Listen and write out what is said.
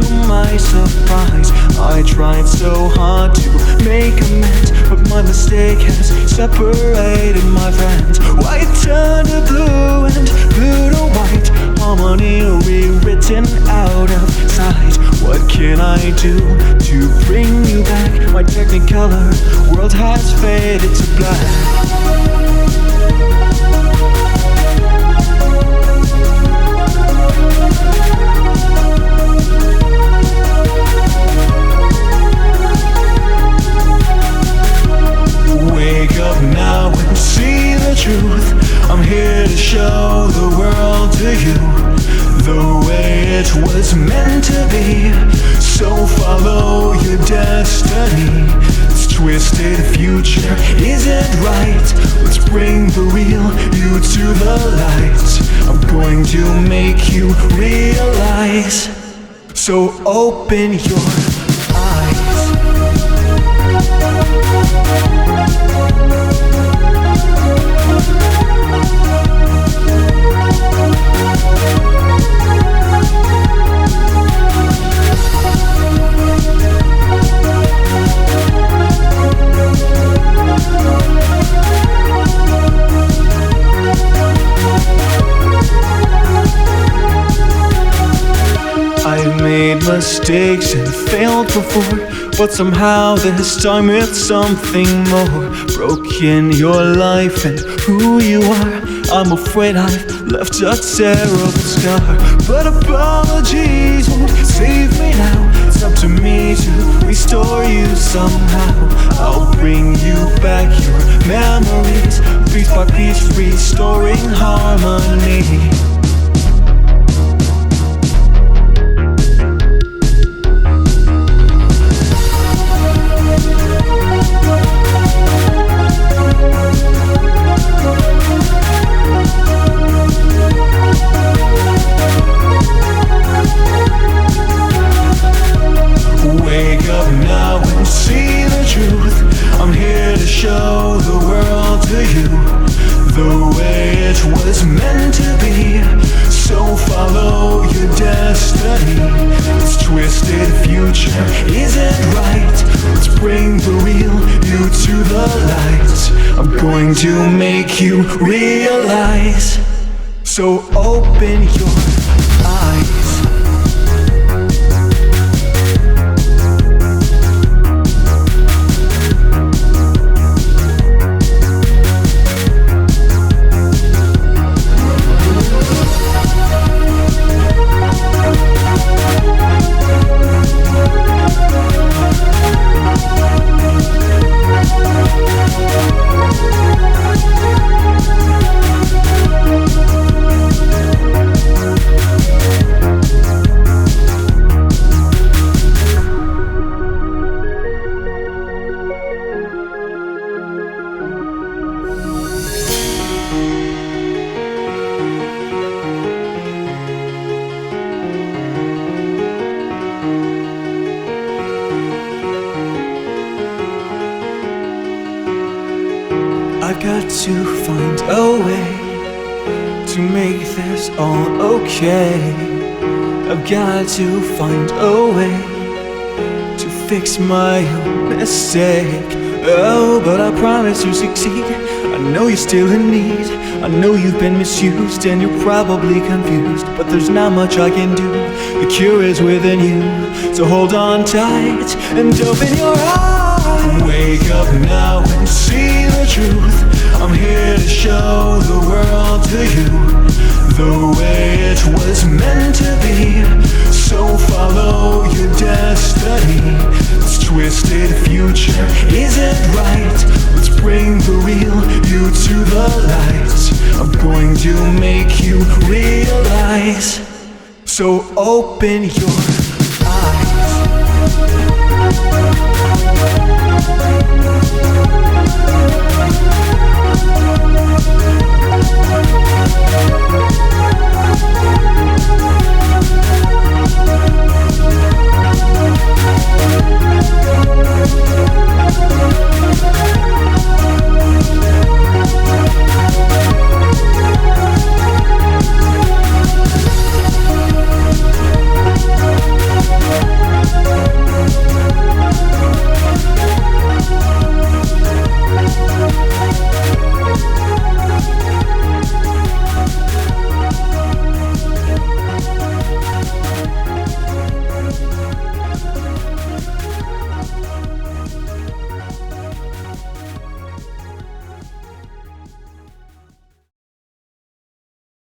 my surprise, I tried so hard to make amends, but my mistake has separated my friends. White turned to blue and blue to white, harmony rewritten out of sight. What can I do to bring you back? My technicolor world has faded to black. Wake up now and see the truth. I'm here to show the world to you the way it was meant to be. So follow your destiny. This twisted future isn't right. Let's bring the real you to the light. I'm going to make you realize. So open your eyes. I've made mistakes and failed before, but somehow this time it's something more. Broken your life and who you are, I'm afraid I've left a terrible scar. But apologies won't save me now. It's up to me to restore you somehow. I'll bring you back your memories, piece by piece, restoring harmony. Wake up now and see the truth. I'm here to show the world to you the way it was meant to be. So follow your destiny. This twisted future isn't right. Let's bring the real you to the light. I'm going to make you realize. So open your eyes. I've got to find a way to make this all okay. I've got to find a way to fix my own mistake. Oh, but I promise to succeed. I know you're still in need. I know you've been misused and you're probably confused, but there's not much I can do. The cure is within you, so hold on tight and open your eyes. Wake up now and see the truth. I'm here to show the world to you the way it was meant to be. So follow your destiny. This twisted future isn't right. Let's bring the real you to the light. I'm going to make you realize. So open your eyes.